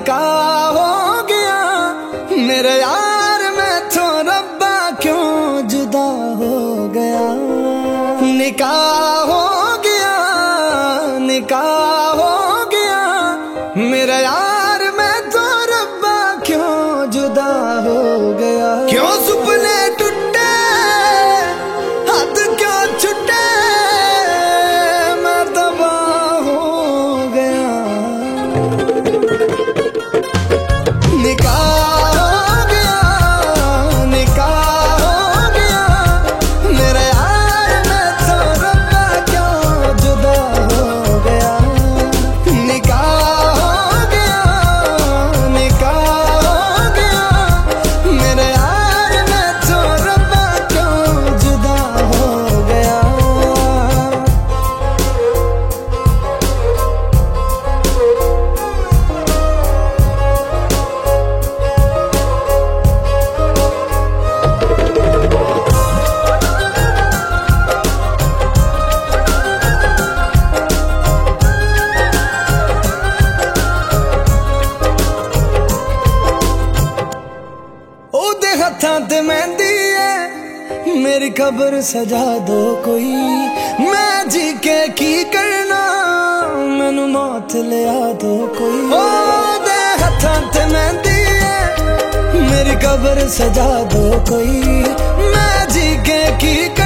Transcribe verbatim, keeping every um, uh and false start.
निकाह हो गया मेरे यार मैं तो रब्बा क्यों जुदा हो गया। निकाह हो गया निकाह हो गया मेरा यार मैं तो रब्बा क्यों जुदा हो गया। क्यों सुपने टूटे हाथ क्यों छूटे मैं तबाह हो गया। निकाह हो गया निकाह हो गया मेरा यार मैं तो रब्बा क्यों जुदा हो गया। निकाह हो गया निकाह हो गया मेरा यार मैं तो रब्बा क्यों जुदा हो गया। ओदे हत्थां ते मेहंदी है मेरी खबर सजा दो कोई। मैं जी के की करना मैनू मौत लिया दो कोई। ओदे हत्थां ते मेहंदी है मेरी खबर सजा दो कोई। मैं जी के की